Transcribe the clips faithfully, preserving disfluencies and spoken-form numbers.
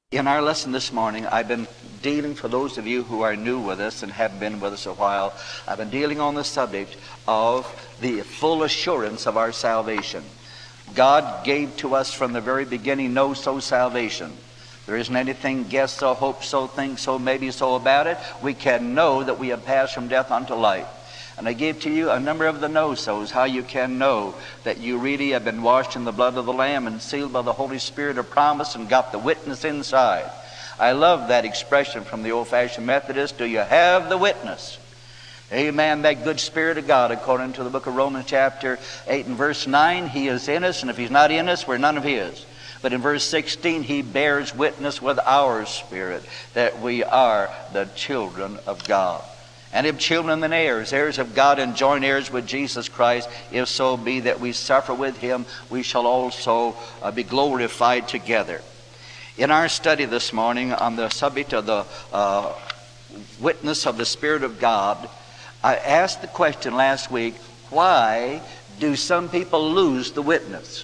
In our lesson this morning, I've been dealing, for those of you who are new with us and haven't been with us a while, I've been dealing on the subject of the full assurance of our salvation. God gave to us from the very beginning no so salvation. There isn't anything guess so, hope so, think so, maybe so about it. We can know that we have passed from death unto life. And I gave to you a number of the know-sos, how you can know that you really have been washed in the blood of the Lamb and sealed by the Holy Spirit of promise and got the witness inside. I love that expression from the old-fashioned Methodist, do you have the witness? Amen, that good Spirit of God, according to the book of Romans chapter eight and verse nine, He is in us, and if He's not in us, we're none of His. But in verse sixteen, He bears witness with our spirit that we are the children of God. And if children and heirs, heirs of God and joint heirs with Jesus Christ, if so be that we suffer with Him, we shall also uh, be glorified together. In our study this morning on the subject of the uh, witness of the Spirit of God, I asked the question last week, why do some people lose the witness?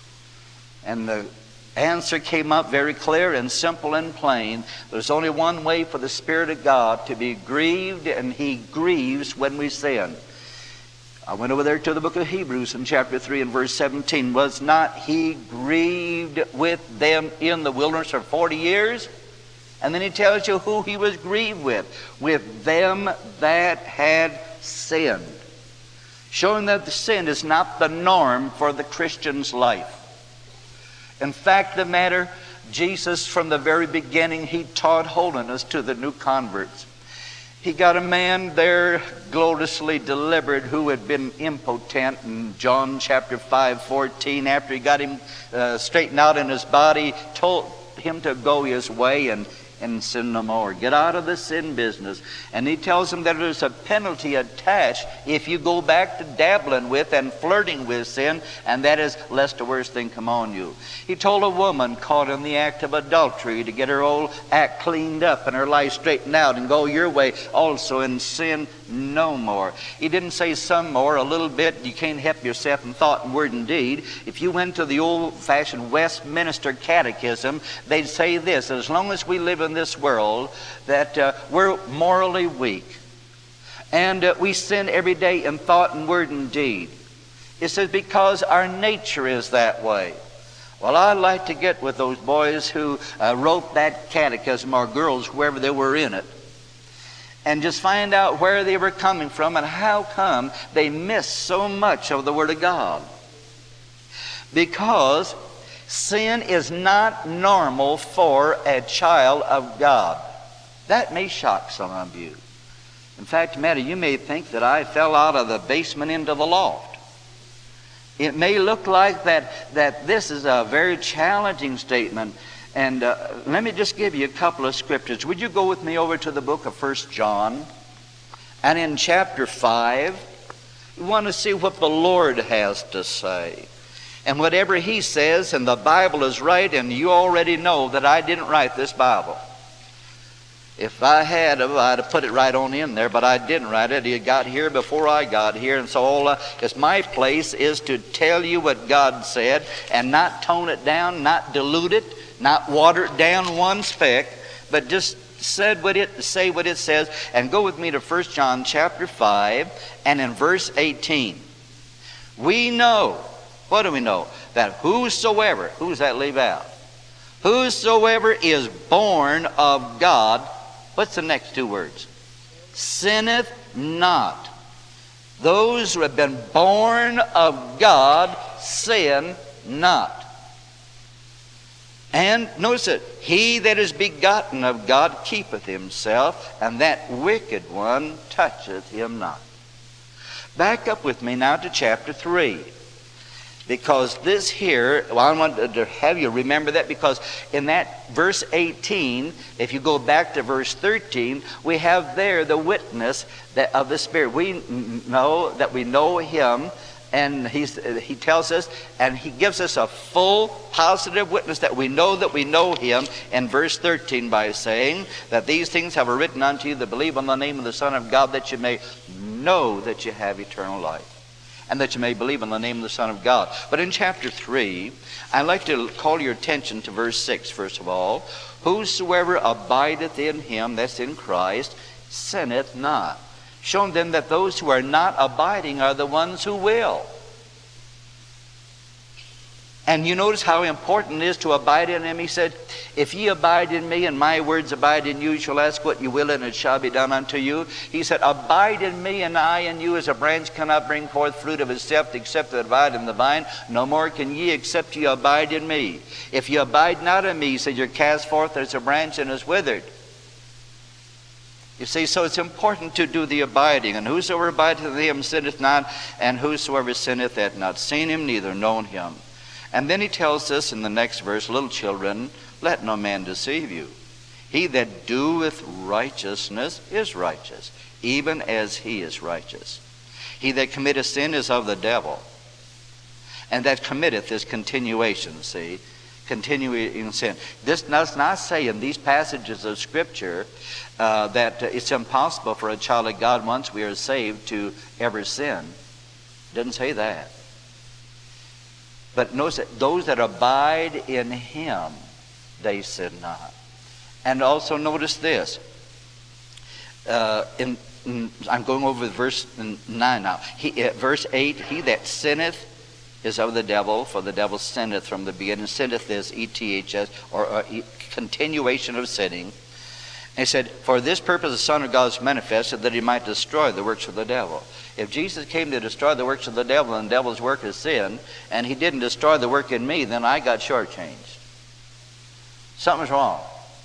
And the answer came up very clear and simple and plain. There's only one way for the Spirit of God to be grieved, and He grieves when we sin. I went over there to the book of Hebrews in chapter three and verse seventeen. Was not He grieved with them in the wilderness for forty years? And then He tells you who He was grieved with. With them that had sinned. Showing that the sin is not the norm for the Christian's life. In fact, the matter, Jesus from the very beginning, He taught holiness to the new converts. He got a man there gloriously delivered who had been impotent in John chapter five, fourteen. After He got him uh, straightened out in his body, told him to go his way and and sin no more. Get out of the sin business. And He tells him that there's a penalty attached if you go back to dabbling with and flirting with sin, and that is lest the worst thing come on you. He told a woman caught in the act of adultery to get her old act cleaned up and her life straightened out and go your way also and sin no more. He didn't say some more, a little bit. You can't help yourself in thought and word and deed. If you went to the old-fashioned Westminster Catechism, they'd say this: as long as we live in this world, that uh, we're morally weak, and uh, we sin every day in thought and word and deed. It says because our nature is that way. Well, I'd like to get with those boys who uh, wrote that catechism, or girls, whoever they were in it, and just find out where they were coming from and how come they missed so much of the Word of God. Because sin is not normal for a child of God. That may shock some of you. In fact, matter, you may think that I fell out of the basement into the loft. It may look like that, that this is a very challenging statement. And uh, let me just give you a couple of scriptures. Would you go with me over to the book of First John? And in chapter five, we want to see what the Lord has to say. And whatever He says, and the Bible is right, and you already know that I didn't write this Bible. If I had, I'd have put it right on in there, but I didn't write it. It got here before I got here, and so all uh, it's my place is to tell you what God said, and not tone it down, not dilute it, not water it down one speck, but just said what it say what it says. And go with me to First John chapter five, and in verse eighteen. We know, what do we know? That whosoever, who does that leave out? Whosoever is born of God, what's the next two words? Sinneth not. Those who have been born of God sin not. And notice it, he that is begotten of God keepeth himself, and that wicked one toucheth him not. Back up with me now to chapter three. Because this here, well, I want to have you remember that, because in that verse eighteen, if you go back to verse thirteen, we have there the witness that of the Spirit. We know that we know Him, and he's, He tells us, and He gives us a full positive witness that we know that we know Him in verse thirteen by saying that these things have I written unto you that believe on the name of the Son of God, that you may know that you have eternal life. and that you may believe in the name of the Son of God. But in chapter three, I'd like to call your attention to verse six, first of all. Whosoever abideth in him, that's in Christ, sinneth not. Showing then that those who are not abiding are the ones who will. And you notice how important it is to abide in him. He said, if ye abide in me and my words abide in you, you shall ask what you will and it shall be done unto you. He said, abide in me and I in you, as a branch cannot bring forth fruit of itself except it abide in the vine. No more can ye except ye abide in me. If ye abide not in me, he said, you're cast forth as a branch and is withered. You see, so it's important to do the abiding. And whosoever abideth in him sinneth not, and whosoever sinneth hath not seen him, neither known him. And then he tells us in the next verse, little children, let no man deceive you. He that doeth righteousness is righteous, even as he is righteous. He that committeth sin is of the devil. And that committeth is continuation, see, continuing in sin. This does not say in these passages of Scripture uh, that it's impossible for a child of God, once we are saved, to ever sin. It doesn't say that. But notice that those that abide in him, they sin not. And also notice this. Uh, in, in, I'm going over verse nine now. He, uh, verse eight, he that sinneth is of the devil, for the devil sinneth from the beginning. Sinneth is E T H S, or uh, e, continuation of sinning. And he said, for this purpose the Son of God is manifested, that he might destroy the works of the devil. If Jesus came to destroy the works of the devil, and the devil's work is sin, and he didn't destroy the work in me, then I got shortchanged. Something's wrong.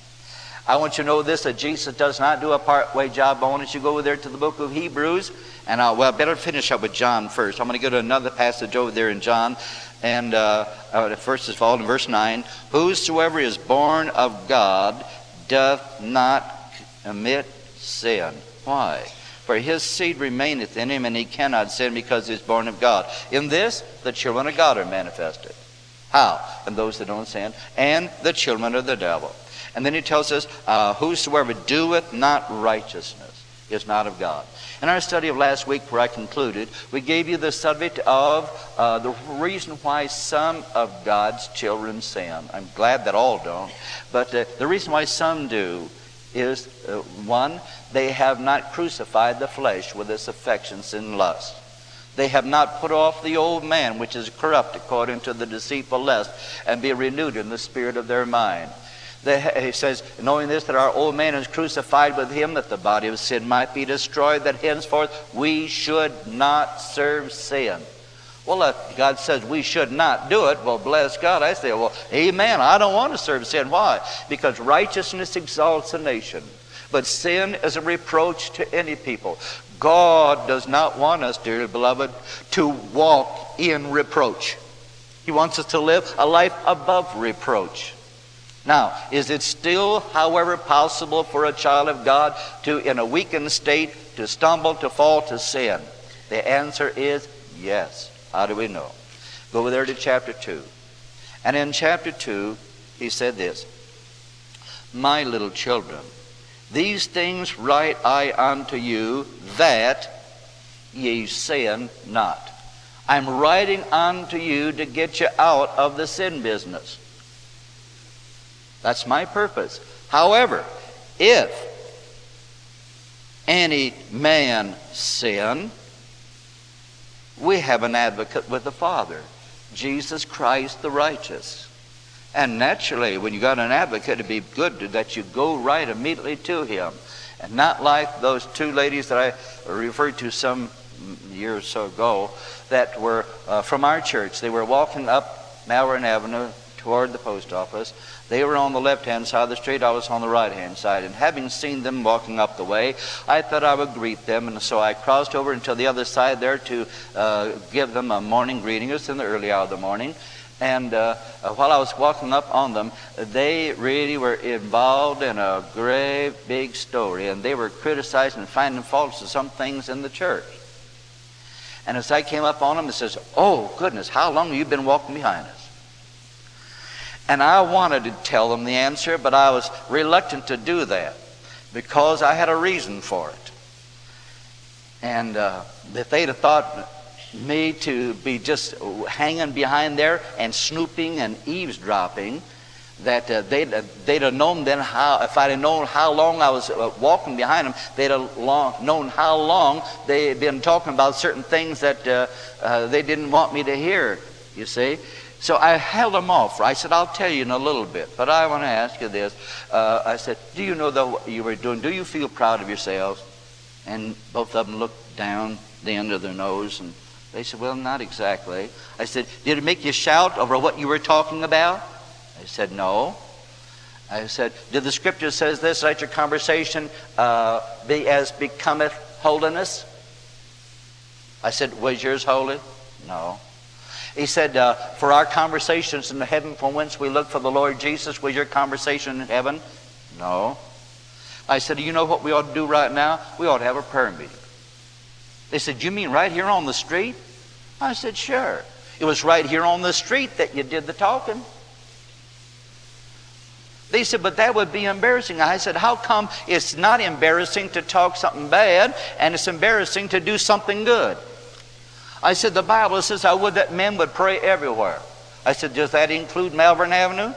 I want you to know this, that Jesus does not do a part-way job. I want you to go over there to the book of Hebrews, and I'll, well, better finish up with John first. I'm going to go to another passage over there in John, and uh, uh, first of all in verse nine, whosoever is born of God doth not commit sin. Why? For his seed remaineth in him, and he cannot sin, because he is born of God. In this, the children of God are manifested. How? And those that don't sin, and the children of the devil. And then he tells us, uh, whosoever doeth not righteousness is not of God. In our study of last week, where I concluded, we gave you the subject of uh, the reason why some of God's children sin. I'm glad that all don't. But uh, the reason why some do is, uh, one, they have not crucified the flesh with its affections and lusts. They have not put off the old man, which is corrupt according to the deceitful lust, and be renewed in the spirit of their mind. They, he says, knowing this, that our old man is crucified with him, that the body of sin might be destroyed, that henceforth we should not serve sin. Well, if God says we should not do it, well, bless God. I say, well, amen, I don't want to serve sin. Why? Because righteousness exalts a nation, but sin is a reproach to any people. God does not want us, dearly beloved, to walk in reproach. He wants us to live a life above reproach. Now, is it still, however, possible for a child of God to, in a weakened state, to stumble, to fall, to sin? The answer is yes. How do we know? Go over there to chapter two. And in chapter two, he said this, my little children, these things write I unto you, that ye sin not. I'm writing unto you to get you out of the sin business. That's my purpose. However, if any man sin, we have an advocate with the Father, Jesus Christ the righteous. And naturally, when you got an advocate, it'd be good to, that you go right immediately to him. And not like those two ladies that I referred to some years or so ago that were uh, from our church. They were walking up Malvern Avenue toward the post office. They were on the left-hand side of the street. I was on the right-hand side. And having seen them walking up the way, I thought I would greet them. And so I crossed over into the other side there to uh, give them a morning greeting. It was in the early hour of the morning. And uh, while I was walking up on them, they really were involved in a great big story. And they were criticizing and finding faults of some things in the church. And as I came up on them, it says, oh, goodness, how long have you been walking behind us? And I wanted to tell them the answer, but I was reluctant to do that because I had a reason for it. And uh, if they'd have thought me to be just hanging behind there and snooping and eavesdropping, that uh, they'd, uh, they'd have known then how, if I'd have known how long I was uh, walking behind them, they'd have long, known how long they had been talking about certain things that uh, uh, they didn't want me to hear, you see. So I held them off. I said, I'll tell you in a little bit, but I want to ask you this. Uh, I said, do you know the, what you were doing? Do you feel proud of yourselves? And both of them looked down the end of their nose, and they said, well, not exactly. I said, did it make you shout over what you were talking about? They said, no. I said, did the scripture says this, let your conversation uh, be as becometh holiness? I said, was yours holy? No. He said, uh, for our conversations in the heaven from whence we look for the Lord Jesus, was your conversation in heaven? No. I said, you know what we ought to do right now? We ought to have a prayer meeting. They said, you mean right here on the street? I said, sure. It was right here on the street that you did the talking. They said, but that would be embarrassing. I said, how come it's not embarrassing to talk something bad and it's embarrassing to do something good? I said, the Bible says, I would that men would pray everywhere. I said, does that include Malvern Avenue?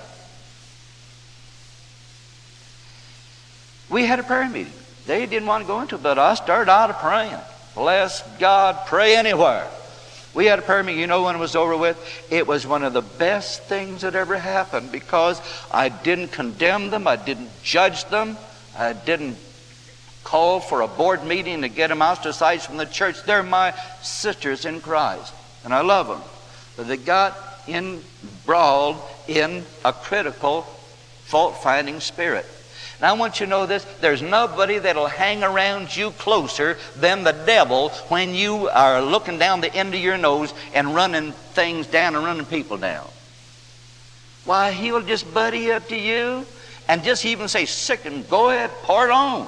We had a prayer meeting. They didn't want to go into it, but I started out praying. Bless God, pray anywhere. We had a prayer meeting. You know when it was over with? It was one of the best things that ever happened, because I didn't condemn them. I didn't judge them. I didn't call for a board meeting to get them ostracized from the church. They're my sisters in Christ, and I love them. But they got embroiled in a critical, fault-finding spirit. And I want you to know this, there's nobody that'll hang around you closer than the devil when you are looking down the end of your nose and running things down and running people down. Why, he'll just buddy up to you and just even say, sick, and go ahead, pour it on.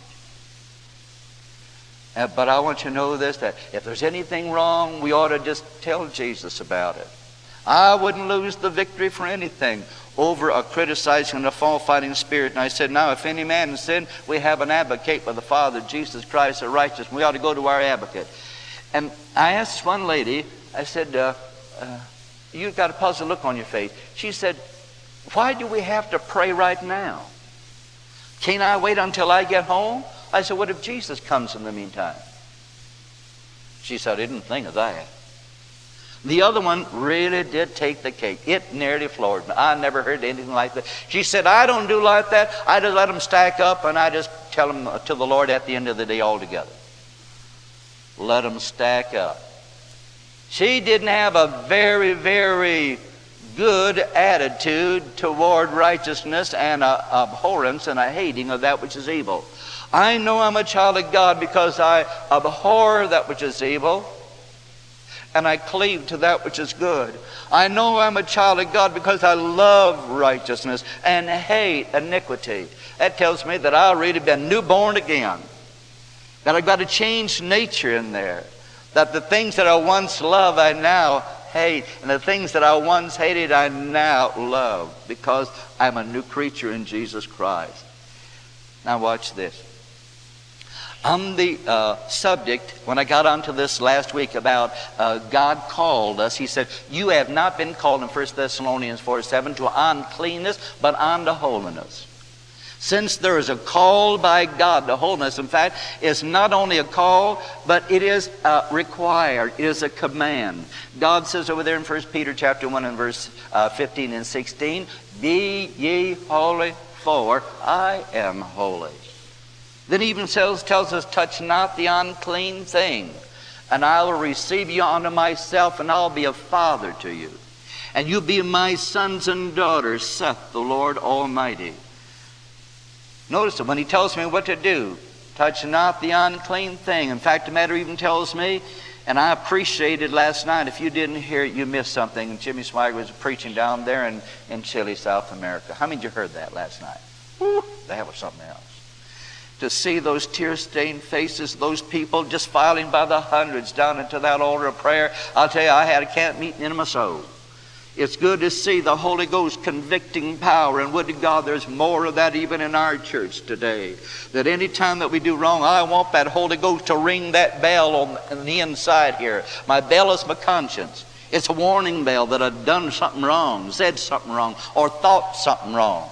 Uh, but I want you to know this, that if there's anything wrong, we ought to just tell Jesus about it. I wouldn't lose the victory for anything over a criticizing and a fault-finding spirit. And I said, now if any man in sin, we have an advocate with the Father, Jesus Christ the righteous. We ought to go to our advocate. And I asked one lady, I said, uh, uh, you've got a puzzled look on your face. She said, why do we have to pray right now? Can't I wait until I get home? I said, what if Jesus comes in the meantime? She said, I didn't think of that. The other one really did take the cake. It nearly floored me. I never heard anything like that. She said, I don't do like that. I just let them stack up, and I just tell them to the Lord at the end of the day altogether. Let them stack up. She didn't have a very, very good attitude toward righteousness and a abhorrence and a hating of that which is evil. I know I'm a child of God because I abhor that which is evil, and I cleave to that which is good. I know I'm a child of God because I love righteousness and hate iniquity. That tells me that I've really been newborn again. That I've got a changed nature in there. That the things that I once loved, I now hate. And the things that I once hated, I now love. Because I'm a new creature in Jesus Christ. Now watch this. On the uh, subject, when I got onto this last week about uh, God called us, he said, you have not been called in First Thessalonians four seven to uncleanness, but unto holiness. Since there is a call by God to holiness, in fact, it's not only a call, but it is uh, required. It is a command. God says over there in First Peter chapter one and verse uh, fifteen and sixteen, be ye holy, for I am holy. Then he even tells, tells us, touch not the unclean thing, and I will receive you unto myself, and I'll be a father to you. And you'll be my sons and daughters, saith the Lord Almighty. Notice that when he tells me what to do, touch not the unclean thing. In fact, the matter even tells me, and I appreciated last night, if you didn't hear it, you missed something. And Jimmy Swagger was preaching down there in, in Chile, South America. How many of you heard that last night? Woo, that was something else. To see those tear-stained faces, those people just filing by the hundreds down into that altar of prayer. I'll tell you, I had a camp meeting in my soul. It's good to see the Holy Ghost convicting power, and would to God there's more of that even in our church today. That any time that we do wrong, I want that Holy Ghost to ring that bell on, on the inside here. My bell is my conscience. It's a warning bell that I've done something wrong, said something wrong, or thought something wrong.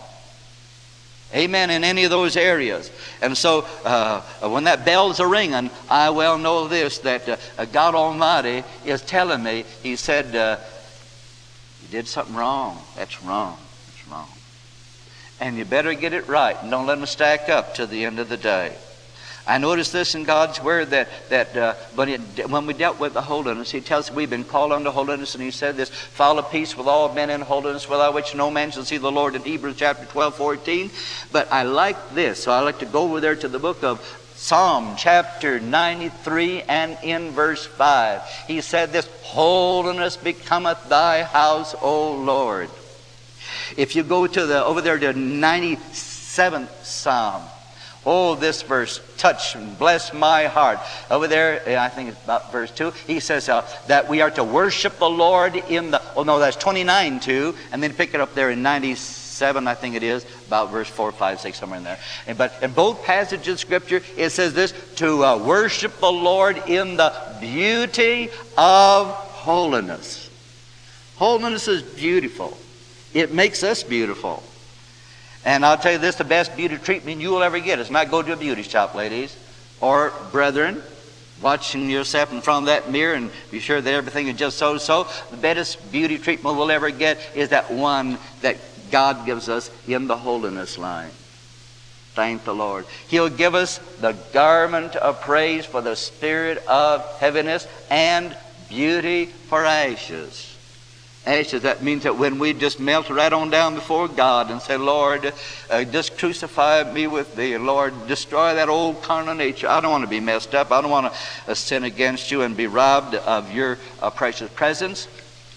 Amen, in any of those areas. And so uh, when that bell's a ringing, I well know this, that uh, God Almighty is telling me, He said, uh, you did something wrong. That's wrong. That's wrong. And you better get it right and don't let them stack up to the end of the day. I noticed this in God's Word that, that uh, but it, when we dealt with the holiness, He tells us we've been called unto holiness, and He said this, follow peace with all men in holiness, without which no man shall see the Lord, in Hebrews chapter twelve, fourteen. But I like this, so I like to go over there to the book of Psalm chapter ninety-three and in verse five. He said this, holiness becometh thy house, O Lord. If you go to the over there to ninety-seventh Psalm, oh, this verse, touch and bless my heart. Over there, I think it's about verse two, he says uh, that we are to worship the Lord in the, oh no, that's twenty-nine two, and then pick it up there in ninety-seven, I think it is, about verse four, five, six, somewhere in there. And, but in both passages of Scripture, it says this, to uh, worship the Lord in the beauty of holiness. Holiness is beautiful. It makes us beautiful. And I'll tell you this, the best beauty treatment you will ever get is not go to a beauty shop, ladies, or brethren, watching yourself in front of that mirror and be sure that everything is just so-so. The best beauty treatment we'll ever get is that one that God gives us in the holiness line. Thank the Lord. He'll give us the garment of praise for the spirit of heaviness and beauty for ashes. Ashes, that means that when we just melt right on down before God and say, Lord, uh, just crucify me with thee. Lord, destroy that old carnal nature. I don't want to be messed up. I don't want to uh, sin against you and be robbed of your uh, precious presence.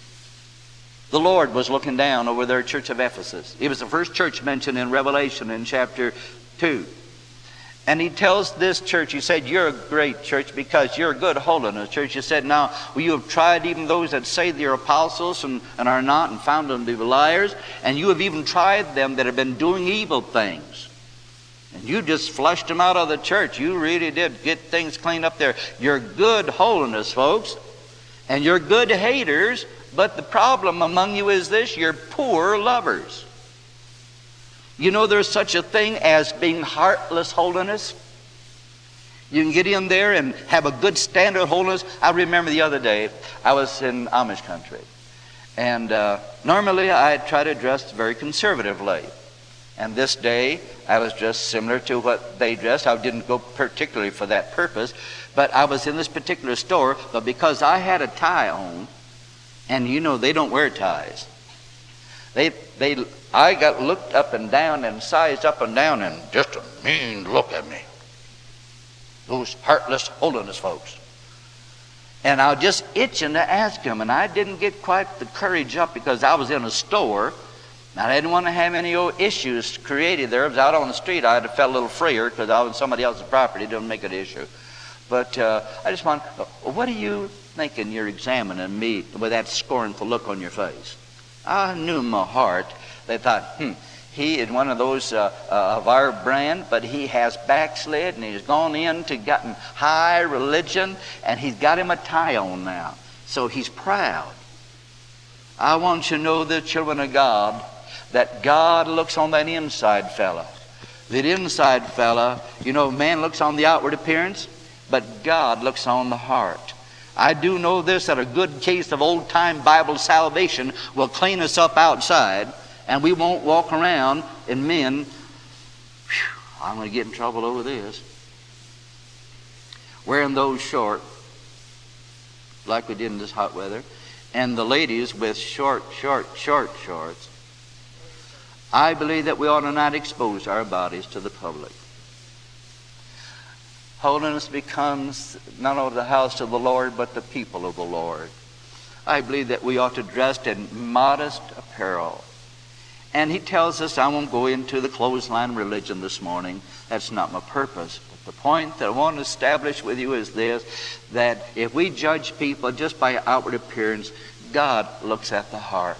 The Lord was looking down over their church of Ephesus. It was the first church mentioned in Revelation in chapter two. And he tells this church, he said, you're a great church because you're a good holiness church. He said, now, well, you have tried even those that say they're apostles and, and are not, and found them to be liars. And you have even tried them that have been doing evil things. And you just flushed them out of the church. You really did get things cleaned up there. You're good holiness, folks. And you're good haters. But the problem among you is this, you're poor lovers. You know there's such a thing as being heartless holiness. You can get in there and have a good standard of holiness. I remember the other day, I was in Amish country. And uh, normally I try to dress very conservatively. And this day I was dressed similar to what they dressed. I didn't go particularly for that purpose. But I was in this particular store, but because I had a tie on, and you know they don't wear ties. They, they, I got looked up and down and sized up and down, and just a mean look at me. Those heartless holiness folks. And I was just itching to ask him, and I didn't get quite the courage up because I was in a store. And I didn't want to have any old issues created there. If I was out on the street, I'd have felt a little freer because I was on somebody else's property. It didn't make an issue. But uh, I just want, what are you thinking you're examining me with that scornful look on your face? I knew in my heart, they thought, hmm, he is one of those uh, uh, of our brand, but he has backslid and he's gone into gotten high religion and he's got him a tie on now. So he's proud. I want you to know, the children of God, that God looks on that inside fella. That inside fella, you know, man looks on the outward appearance, but God looks on the heart. I do know this, that a good case of old-time Bible salvation will clean us up outside, and we won't walk around in men, whew, I'm going to get in trouble over this, wearing those short, like we did in this hot weather, and the ladies with short, short, short shorts. I believe that we ought to not expose our bodies to the public. Holiness becomes not only the house of the Lord, but the people of the Lord. I believe that we ought to dress in modest apparel. And he tells us, I won't go into the clothesline religion this morning. That's not my purpose. But the point that I want to establish with you is this, that if we judge people just by outward appearance, God looks at the heart.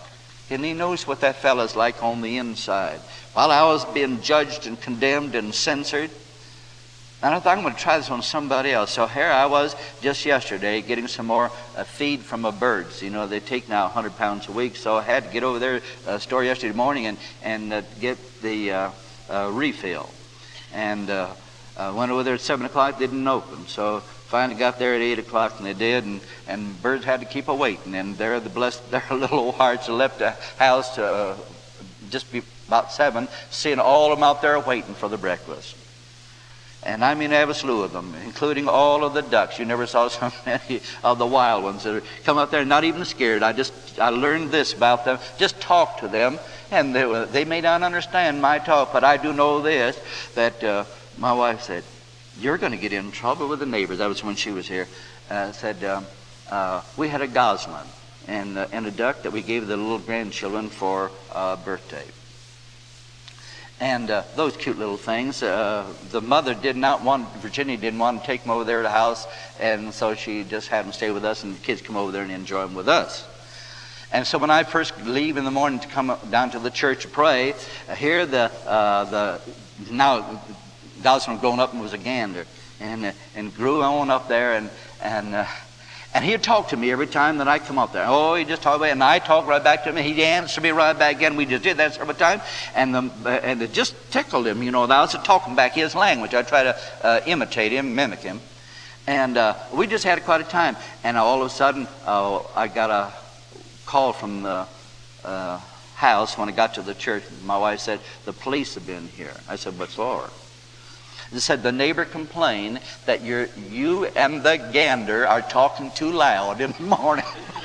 And he knows what that fellow's like on the inside. While I was being judged and condemned and censored, and I thought, I'm going to try this on somebody else. So here I was just yesterday getting some more uh, feed from the birds. You know, they take now one hundred pounds a week. So I had to get over there, uh, store yesterday morning, and, and uh, get the uh, uh, refill. And uh, uh, went over there at seven o'clock, didn't open. So finally got there at eight o'clock, and they did. And, and birds had to keep a waiting. And there the blessed, their little old hearts left the house to uh, just be about seven, seeing all of them out there waiting for the breakfast. And I mean, I have a slew of them, including all of the ducks. You never saw so many of the wild ones that come out there not even scared. I just, I learned this about them. Just talk to them, and they, they may not understand my talk, but I do know this, that uh, my wife said, you're going to get in trouble with the neighbors. That was when she was here. Uh, said, um, uh, we had a goslin and, uh, and a duck that we gave the little grandchildren for uh, birthday. And uh, those cute little things, uh, the mother did not want, Virginia didn't want to take them over there to the house, and so she just had them stay with us, and the kids come over there and enjoy them with us. And so when I first leave in the morning to come down to the church to pray, uh, here the, uh, the now Gosling grown up and was a gander, and uh, and grew on up there, and, and uh, And he'd talk to me every time that I come up there. Oh, he just talked away, and I talk right back to him. He'd answer me right back again. We just did that several times, and the, and it just tickled him, you know. I was talking back his language. I try to uh, imitate him, mimic him, and uh, we just had quite a time. And all of a sudden, uh, I got a call from the uh, house when I got to the church. My wife said, "The police have been here." I said, "What for?" It said, the neighbor complained that you're, you and the gander are talking too loud in the morning.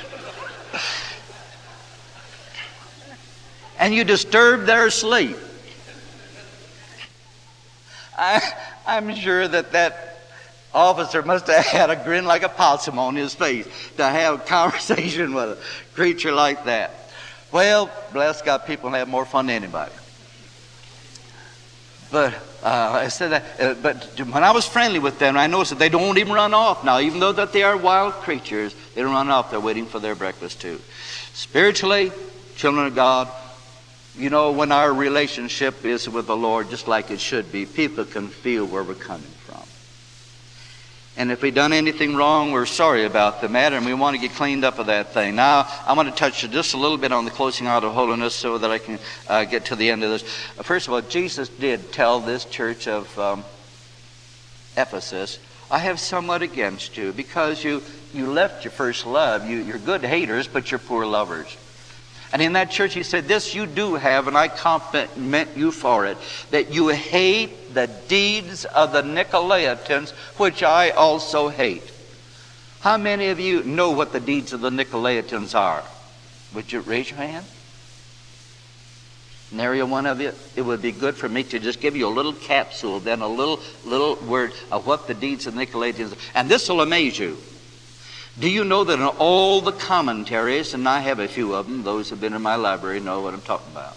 And you disturb their sleep. I, I'm sure that that officer must have had a grin like a possum on his face to have a conversation with a creature like that. Well, bless God, people have more fun than anybody. But uh, I said that. Uh, but when I was friendly with them, I noticed that they don't even run off now, even though that they are wild creatures. They don't run off. They're waiting for their breakfast too. Spiritually, children of God, you know, when our relationship is with the Lord, just like it should be, people can feel where we're coming from. And if we've done anything wrong, we're sorry about the matter, and we want to get cleaned up of that thing. Now, I want to touch just a little bit on the closing out of holiness so that I can uh, get to the end of this. First of all, Jesus did tell this church of um, Ephesus, I have somewhat against you, because you, you left your first love. You, you're good haters, but you're poor lovers. And in that church, he said, this you do have, and I compliment you for it, that you hate the deeds of the Nicolaitans, which I also hate. How many of you know what the deeds of the Nicolaitans are? Would you raise your hand? Nary one of you. It would be good for me to just give you a little capsule, then a little little word of what the deeds of the Nicolaitans are. And this will amaze you. Do you know that in all the commentaries, and I have a few of them, those who have been in my library know what I'm talking about.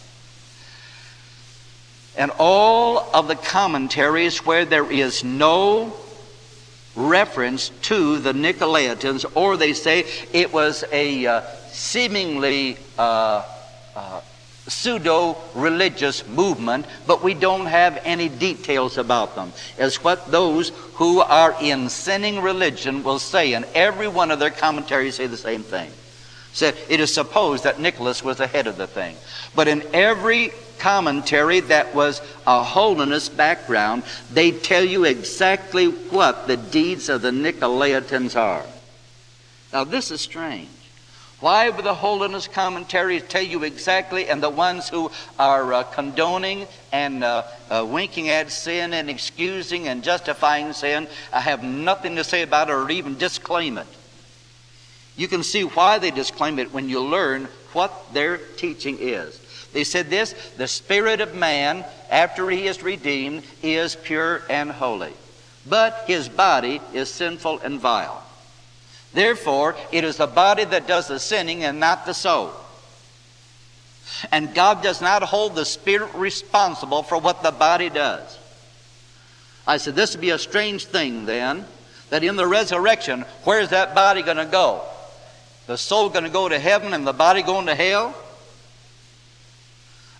And all of the commentaries where there is no reference to the Nicolaitans, or they say it was a uh, seemingly uh, uh, pseudo-religious movement, but we don't have any details about them, is what those who are in sinning religion will say, and every one of their commentaries say the same thing. Said it is supposed that Nicholas was the head of the thing. But in every commentary that was a holiness background, they tell you exactly what the deeds of the Nicolaitans are. Now this is strange. Why would the holiness commentaries tell you exactly, and the ones who are uh, condoning and uh, uh, winking at sin and excusing and justifying sin uh, have nothing to say about it or even disclaim it? You can see why they disclaim it when you learn what their teaching is. They said this, the spirit of man, after he is redeemed, is pure and holy, but his body is sinful and vile. Therefore, it is the body that does the sinning and not the soul. And God does not hold the spirit responsible for what the body does. I said, this would be a strange thing then, that in the resurrection, where's that body going to go? The soul going to go to heaven and the body going to hell?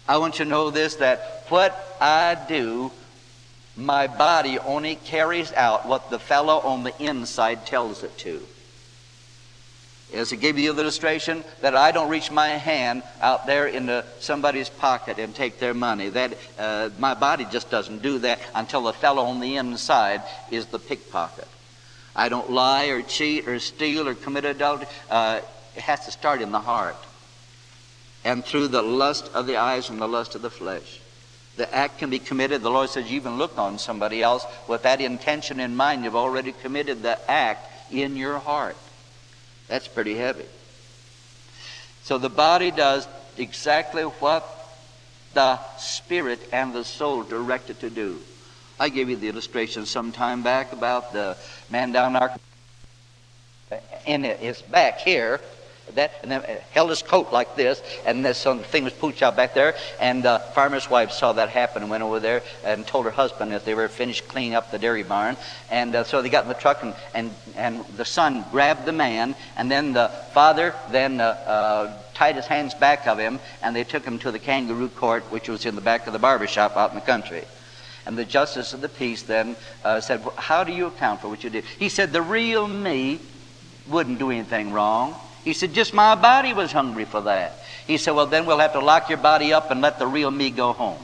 I want you to know this, that what I do, my body only carries out what the fellow on the inside tells it to. As I gave you the illustration, that I don't reach my hand out there into somebody's pocket and take their money. That uh, my body just doesn't do that until the fellow on the inside is the pickpocket. I don't lie or cheat or steal or commit adultery. Uh, it has to start in the heart. And through the lust of the eyes and the lust of the flesh. The act can be committed. The Lord says you even look on somebody else with that intention in mind. You've already committed the act in your heart. That's pretty heavy. So the body does exactly what the spirit and the soul direct it to do. I gave you the illustration some time back about the man down our in his back here, that and then held his coat like this, and this some thing was pooched out back there, and the farmer's wife saw that happen and went over there and told her husband that they were finished cleaning up the dairy barn, and uh, so they got in the truck, and, and and the son grabbed the man, and then the father then uh, uh, tied his hands back of him, and they took him to the kangaroo court, which was in the back of the barber shop out in the country. And the justice of the peace then uh, said, well, how do you account for what you did? He said, the real me wouldn't do anything wrong. He said, just my body was hungry for that. He said, well, then we'll have to lock your body up and let the real me go home.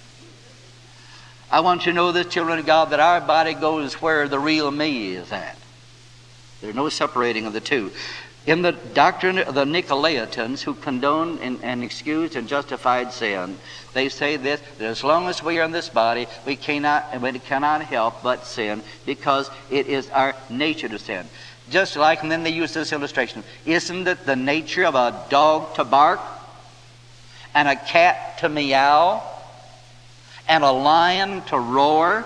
I want you to know this, children of God, that our body goes where the real me is at. There's no separating of the two. In the doctrine of the Nicolaitans, who condone and, and excused and justified sin, they say this, that as long as we are in this body, we cannot, we cannot help but sin, because it is our nature to sin. Just like, and then they use this illustration. Isn't it the nature of a dog to bark? And a cat to meow? And a lion to roar?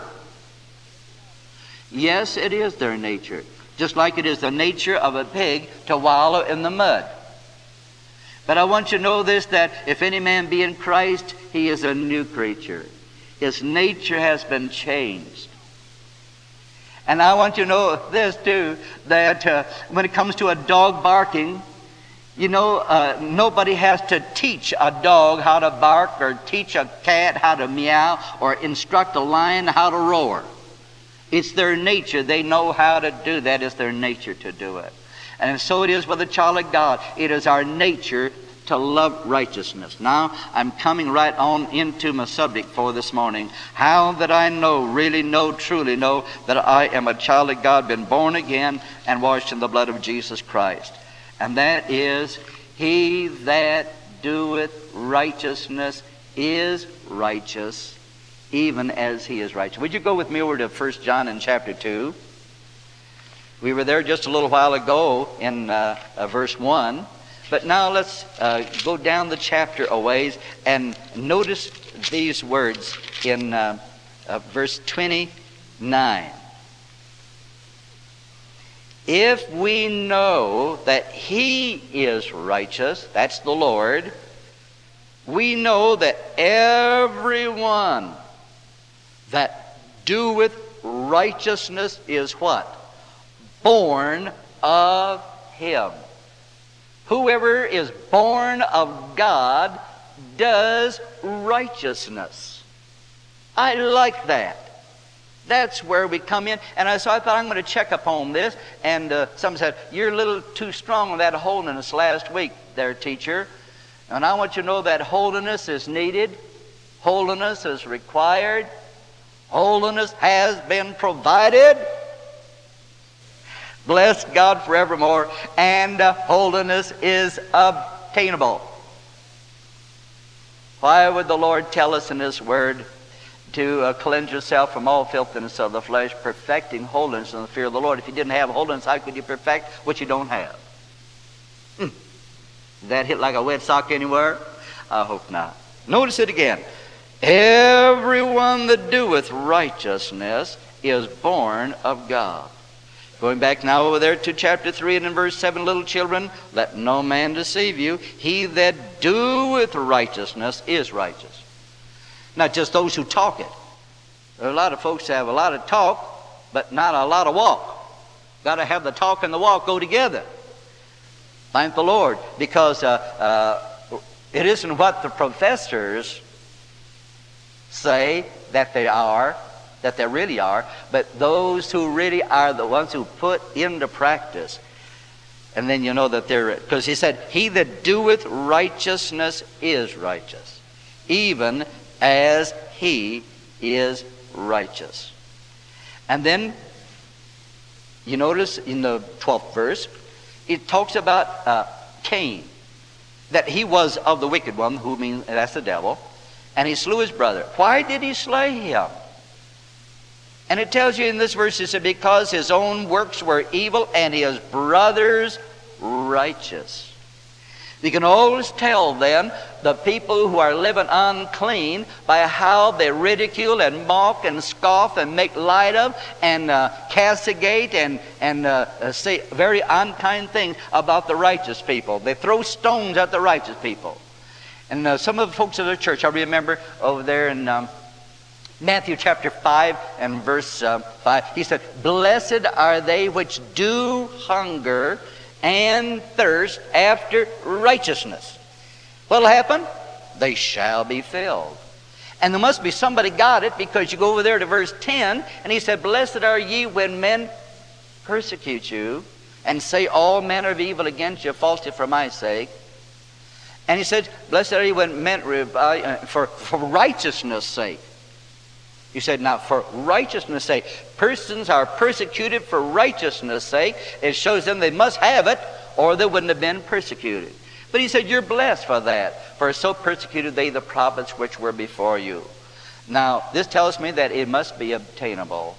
Yes, it is their nature. Just like it is the nature of a pig to wallow in the mud. But I want you to know this, that if any man be in Christ, he is a new creature. His nature has been changed. And I want you to know this too, that uh, when it comes to a dog barking, you know, uh, nobody has to teach a dog how to bark, or teach a cat how to meow, or instruct a lion how to roar. It's their nature. They know how to do that. It's their nature to do it. And so it is with the child of God. It is our nature to love righteousness. Now, I'm coming right on into my subject for this morning. How that I know, really know, truly know that I am a child of God, been born again and washed in the blood of Jesus Christ. And that is, he that doeth righteousness is righteous, even as he is righteous. Would you go with me over to First John in chapter two? We were there just a little while ago in uh, uh, verse one. But now let's uh, go down the chapter a ways and notice these words in uh, uh, verse twenty-nine. If we know that he is righteous, that's the Lord, we know that everyone that doeth righteousness is what? Born of him. Whoever is born of God does righteousness. I like that. That's where we come in. And I, so I thought I'm going to check up on this. And uh, someone said, you're a little too strong on that holiness last week there, teacher. And I want you to know that holiness is needed. Holiness is required. Holiness has been provided. Bless God forevermore. And uh, holiness is obtainable. Why would the Lord tell us in His Word to uh, cleanse yourself from all filthiness of the flesh, perfecting holiness in the fear of the Lord? If you didn't have holiness, how could you perfect what you don't have? Hmm. Did that hit like a wet sock anywhere? I hope not. Notice it again. Everyone that doeth righteousness is born of God. Going back now over there to chapter three and in verse seven, little children, let no man deceive you. He that doeth righteousness is righteous. Not just those who talk it. There are a lot of folks that have a lot of talk, but not a lot of walk. Got to have the talk and the walk go together. Thank the Lord, because uh, uh, it isn't what the professors say that they are, that they really are, but those who really are the ones who put into practice. And then you know that they're, because he said, he that doeth righteousness is righteous, even as he is righteous. And then you notice in the twelfth verse, it talks about uh, Cain, that he was of the wicked one, who means that's the devil, and he slew his brother. Why did he slay him? And it tells you in this verse, it said, because his own works were evil and his brother's righteous. You can always tell then the people who are living unclean by how they ridicule and mock and scoff and make light of and uh, castigate and, and uh, say very unkind things about the righteous people. They throw stones at the righteous people. And uh, some of the folks of the church, I remember over there in um, Matthew chapter five and verse uh, five, he said, blessed are they which do hunger and thirst after righteousness. What'll happen? They shall be filled. And there must be somebody got it, because you go over there to verse ten, and he said, blessed are ye when men persecute you and say all manner of evil against you falsely for my sake. And he said, blessed are ye when men uh, for, for righteousness' sake. He said, now for righteousness' sake. Persons are persecuted for righteousness' sake. It shows them they must have it, or they wouldn't have been persecuted. But he said, you're blessed for that. For so persecuted they the prophets which were before you. Now, this tells me that it must be obtainable.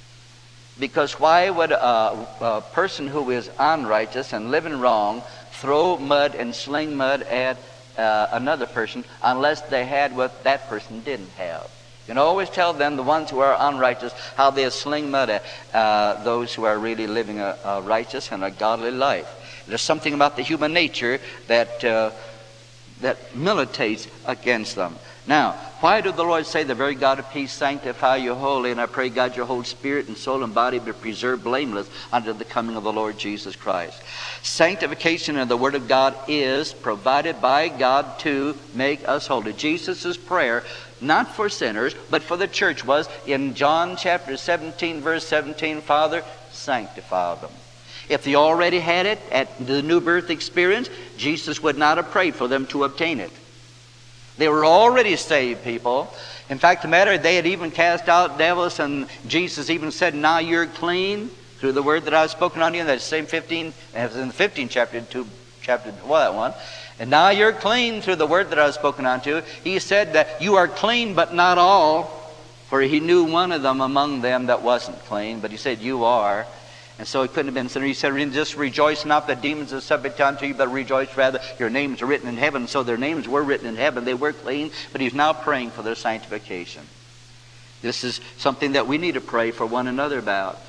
Because why would a, a person who is unrighteous and living wrong throw mud and sling mud at uh, another person unless they had what that person didn't have? You can always tell them, the ones who are unrighteous, how they sling mud at uh, those who are really living a, a righteous and a godly life. There's something about the human nature that uh, that militates against them. Now, why did the Lord say, the very God of peace sanctify you wholly, and I pray God your whole spirit and soul and body be preserved blameless unto the coming of the Lord Jesus Christ? Sanctification in the Word of God is provided by God to make us holy. Jesus' prayer, not for sinners, but for the church, was in John chapter seventeen, verse seventeen, Father, sanctify them. If they already had it at the new birth experience, Jesus would not have prayed for them to obtain it. They were already saved people. In fact, the matter, they had even cast out devils, and Jesus even said, now you're clean through the word that I've spoken unto you. That's the same fifteen, as in the fifteenth chapter, two, chapter, well, that one. And now you're clean through the word that I've spoken unto you. He said that you are clean, but not all, for he knew one of them among them that wasn't clean, but he said, you are. And so it couldn't have been sinner. He said, just rejoice not that demons are subject unto you, but rejoice rather your names are written in heaven. So their names were written in heaven. They were clean, but he's now praying for their sanctification. This is something that we need to pray for one another about.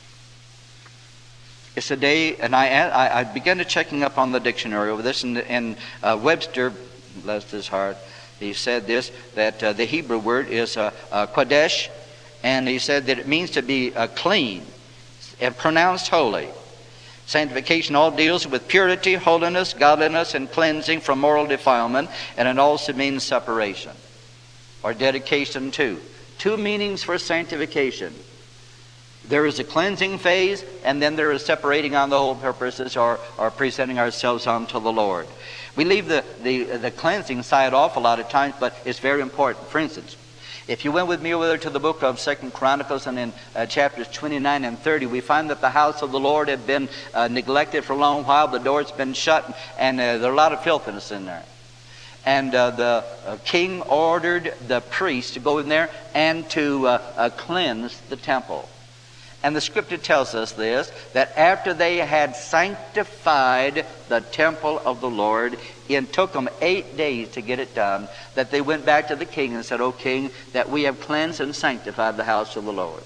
It's a day, and I, I, I began to checking up on the dictionary over this, and, and uh, Webster, bless his heart, he said this, that uh, the Hebrew word is uh, uh, Kodesh, and he said that it means to be uh, clean and pronounced holy. Sanctification all deals with purity, holiness, godliness, and cleansing from moral defilement, and it also means separation or dedication to. Two meanings for sanctification. There is a cleansing phase, and then there is separating on the whole purposes, or, or presenting ourselves unto the Lord. We leave the, the, the cleansing side off a lot of times, but it's very important. For instance, if you went with me over there to the book of Second Chronicles, and in uh, chapters twenty-nine and thirty, we find that the house of the Lord had been uh, neglected for a long while. The door's been shut, and uh, there are a lot of filthiness in there. And uh, the uh, king ordered the priest to go in there and to uh, uh, cleanse the temple. And the scripture tells us this, that after they had sanctified the temple of the Lord, it took them eight days to get it done, that they went back to the king and said, O king, that we have cleansed and sanctified the house of the Lord.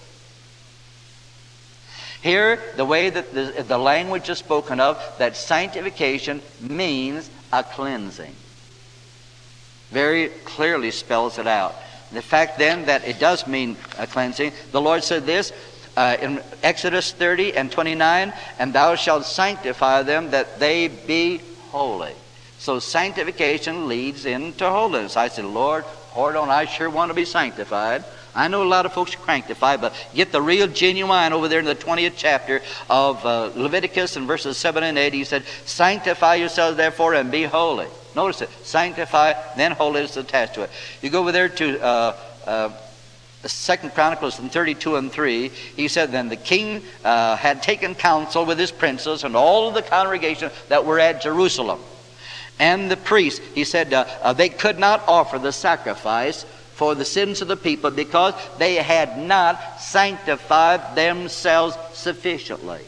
Here, the way that the, the language is spoken of, that sanctification means a cleansing. Very clearly spells it out. The fact then that it does mean a cleansing, the Lord said this, Uh, in Exodus thirty and twenty-nine, and thou shalt sanctify them that they be holy. So sanctification leads into holiness. I said, Lord, hold on, I sure want to be sanctified. I know a lot of folks are cranktified, but get the real genuine over there in the twentieth chapter of uh, Leviticus in verses seven and eight. He said, sanctify yourselves therefore and be holy. Notice it. Sanctify, then holiness attached to it. You go over there to uh, uh, Second Chronicles in thirty-two and three. He said, then the king uh, had taken counsel with his princes and all of the congregation that were at Jerusalem. And the priests, he said, uh, uh, they could not offer the sacrifice for the sins of the people because they had not sanctified themselves sufficiently.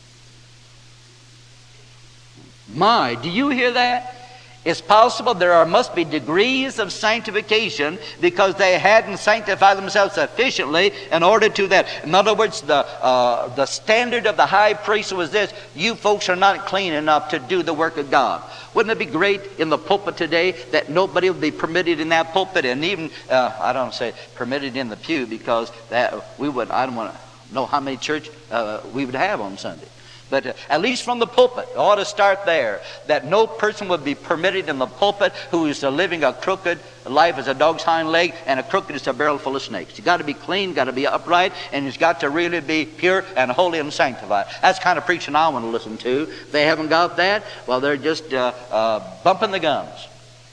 My, do you hear that? It's possible there are, must be degrees of sanctification because they hadn't sanctified themselves sufficiently in order to that. In other words, the uh, the standard of the high priest was this: you folks are not clean enough to do the work of God. Wouldn't it be great in the pulpit today that nobody would be permitted in that pulpit, and even uh, I don't say permitted in the pew, because that we would I don't want to know how many church uh, we would have on Sunday. But uh, at least from the pulpit, it ought to start there, that no person would be permitted in the pulpit who is uh, living a crooked life as a dog's hind leg, and a crooked is a barrel full of snakes. You've got to be clean, got to be upright, and it's got to really be pure and holy and sanctified. That's the kind of preaching I want to listen to. If they haven't got that, well, they're just uh, uh, bumping the gums.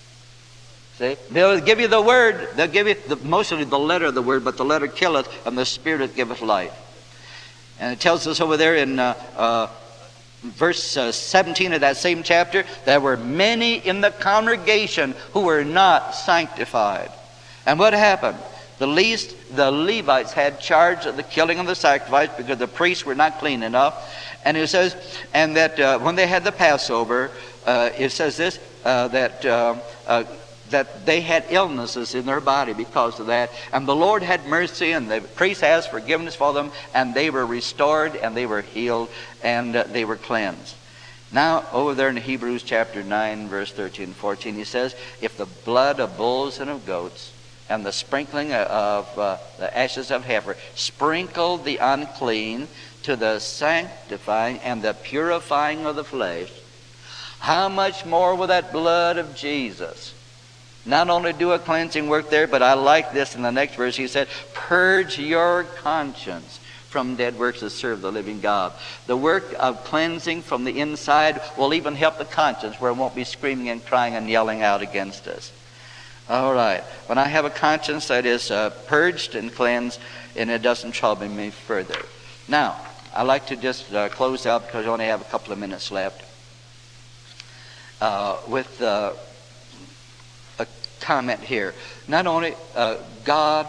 See? They'll give you the word. They'll give you the, mostly the letter of the word, but the letter killeth, and the spirit giveth life. And it tells us over there in uh, uh, verse uh, seventeen of that same chapter, there were many in the congregation who were not sanctified. And what happened? The least, the Levites had charge of the killing of the sacrifice because the priests were not clean enough. And it says, and that uh, when they had the Passover, uh, it says this, uh, that uh, uh, that they had illnesses in their body because of that. And the Lord had mercy, and the priest asked forgiveness for them, and they were restored, and they were healed, and uh, they were cleansed. Now, over there in Hebrews chapter nine, verse thirteen and fourteen, he says, if the blood of bulls and of goats and the sprinkling of uh, the ashes of heifer sprinkle the unclean to the sanctifying and the purifying of the flesh, how much more will that blood of Jesus not only do a cleansing work there, but I like this in the next verse. He said, purge your conscience from dead works that serve the living God. The work of cleansing from the inside will even help the conscience, where it won't be screaming and crying and yelling out against us. All right. When I have a conscience that is uh, purged and cleansed, and it doesn't trouble me further. Now, I'd like to just uh, close out, because I only have a couple of minutes left, uh, with uh, a comment here. Not only uh, God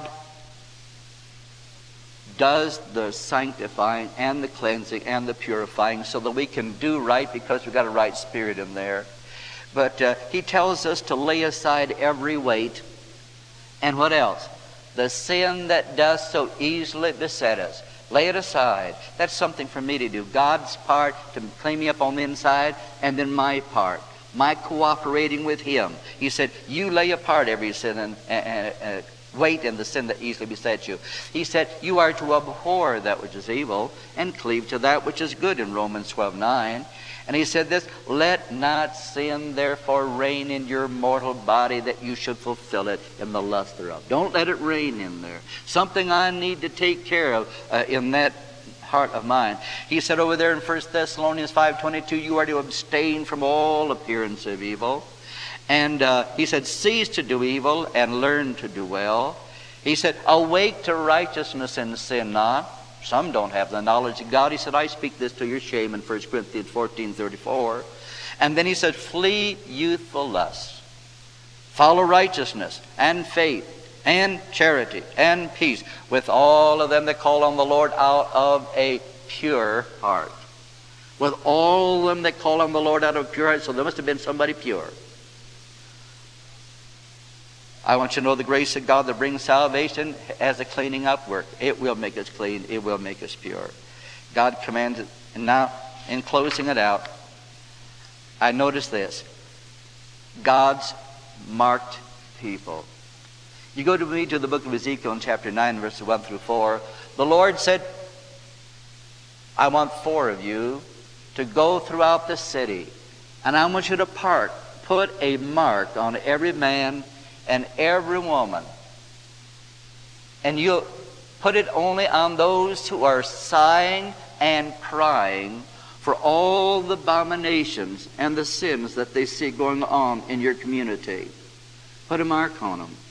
does the sanctifying and the cleansing and the purifying so that we can do right because we've got a right spirit in there. But uh, he tells us to lay aside every weight. And what else? The sin that does so easily beset us. Lay it aside. That's something for me to do. God's part to clean me up on the inside, and then my part, my cooperating with him. He said, you lay apart every sin and, and, and weight and the sin that easily besets you. He said, you are to abhor that which is evil and cleave to that which is good in Romans twelve nine. And he said this, let not sin therefore reign in your mortal body that you should fulfill it in the lust thereof. Don't let it reign in there. Something I need to take care of uh, in that heart of mine. He said over there in First Thessalonians five twenty-two, you are to abstain from all appearance of evil. And uh, he said, cease to do evil and learn to do well. He said, awake to righteousness and sin not. Some don't have the knowledge of God. He said, I speak this to your shame in First Corinthians fourteen thirty-four. And then he said, flee youthful lusts. Follow righteousness and faith and charity and peace with all of them that call on the Lord out of a pure heart. With all of them that call on the Lord out of a pure heart. So there must have been somebody pure. I want you to know the grace of God that brings salvation as a cleaning up work. It will make us clean. It will make us pure. God commanded. And now, in closing it out, I notice this. God's marked people. You go to me to the book of Ezekiel in chapter nine, verses one through four. The Lord said, I want four of you to go throughout the city. And I want you to part, put a mark on every man and every woman. And you put it only on those who are sighing and crying for all the abominations and the sins that they see going on in your community. Put a mark on them.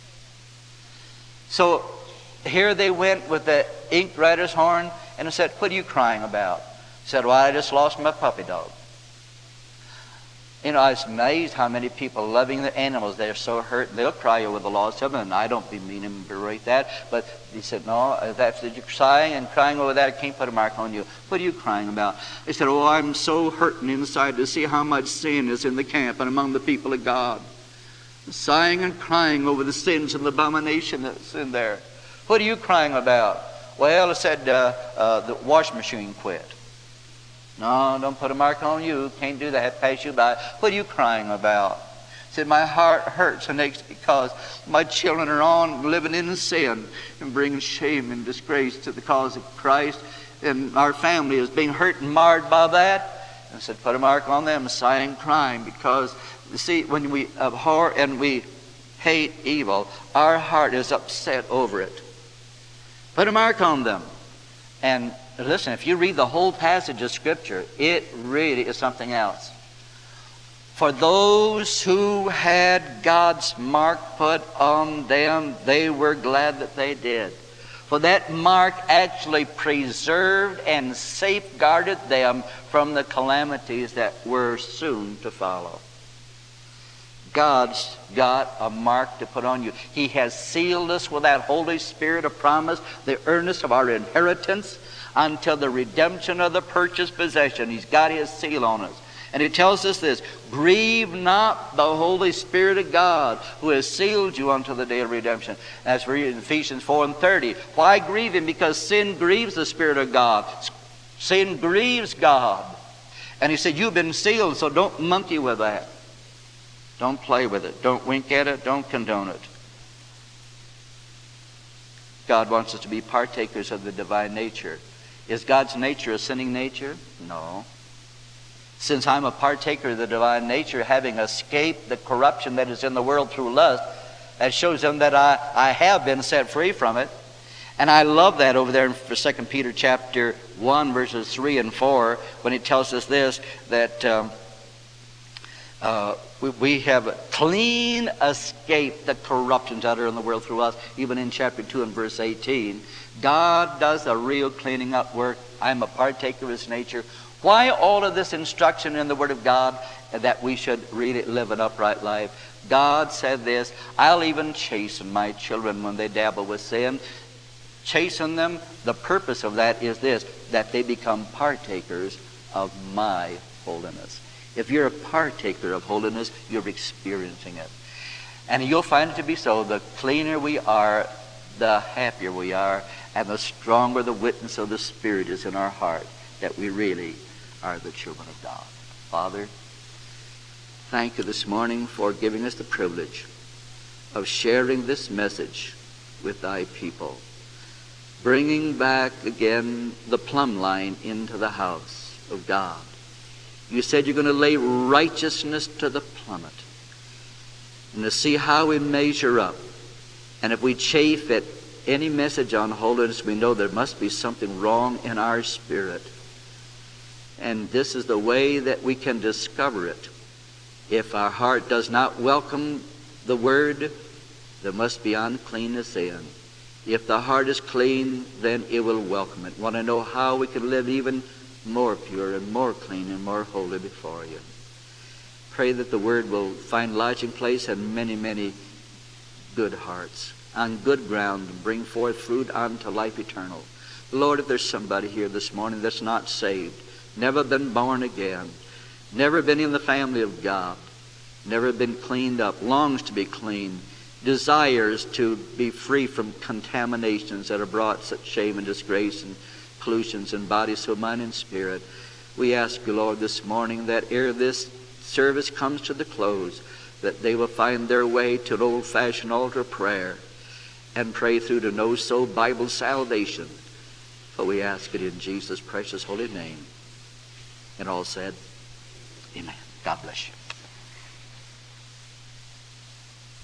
So here they went with the ink writer's horn and said, "What are you crying about?" He said, "Well, I just lost my puppy dog." You know, I was amazed how many people loving their animals, they're so hurt, they'll cry over the loss of them, and I don't be mean and berate that. But he said, "No, if that's that you're sighing and crying over that, I can't put a mark on you. What are you crying about?" He said, "Oh, I'm so hurting inside to see how much sin is in the camp and among the people of God. Sighing and crying over the sins and the abomination that's in there." "What are you crying about?" "Well," I said, uh, uh, "the washing machine quit." "No, don't put a mark on you. Can't do that. Pass you by." "What are you crying about?" He said, "My heart hurts and aches because my children are on living in sin and bringing shame and disgrace to the cause of Christ, and our family is being hurt and marred by that." And I said, "Put a mark on them, sighing, crying, because you see, when we abhor and we hate evil, our heart is upset over it. Put a mark on them." And listen, if you read the whole passage of Scripture, it really is something else. For those who had God's mark put on them, they were glad that they did. For that mark actually preserved and safeguarded them from the calamities that were soon to follow. God's got a mark to put on you. He has sealed us with that Holy Spirit of promise, the earnest of our inheritance, until the redemption of the purchased possession. He's got His seal on us. And He tells us this: "Grieve not the Holy Spirit of God, who has sealed you unto the day of redemption." That's for Ephesians four and thirty. Why grieve Him? Because sin grieves the Spirit of God. Sin grieves God. And He said, "You've been sealed, so don't monkey with that. Don't play with it. Don't wink at it. Don't condone it." God wants us to be partakers of the divine nature. Is God's nature a sinning nature? No. Since I'm a partaker of the divine nature, having escaped the corruption that is in the world through lust, that shows them that I, I have been set free from it. And I love that over there in Second Peter chapter one, verses three and four, when it tells us this, that um, uh, we, we have clean escaped the corruptions that are in the world through us. Even in chapter two and verse eighteen, God does a real cleaning up work. I'm a partaker of His nature. Why all of this instruction in the Word of God that we should really live an upright life? God said this: "I'll even chasten my children when they dabble with sin." Chasten them. The purpose of that is this: that they become partakers of my holiness. If you're a partaker of holiness, you're experiencing it. And you'll find it to be so. The cleaner we are, the happier we are, and the stronger the witness of the Spirit is in our heart that we really are the children of God. Father, thank you this morning for giving us the privilege of sharing this message with thy people, bringing back again the plumb line into the house of God. You said you're going to lay righteousness to the plummet, and to see how we measure up. And if we chafe at any message on holiness, we know there must be something wrong in our spirit. And this is the way that we can discover it. If our heart does not welcome the Word, there must be uncleanness in. If the heart is clean, then it will welcome it. Want to know how we can live even more pure and more clean and more holy before you. Pray that the Word will find lodging place in many, many good hearts, on good ground, and bring forth fruit unto life eternal. Lord, if there's somebody here this morning that's not saved, never been born again, never been in the family of God, never been cleaned up, longs to be clean, desires to be free from contaminations that have brought such shame and disgrace and pollutions in body, soul, mind, and spirit, we ask you, Lord, this morning that ere this service comes to the close, that they will find their way to an old-fashioned altar prayer and pray through to no soul Bible salvation. For we ask it in Jesus' precious holy name. And all said, amen. God bless you.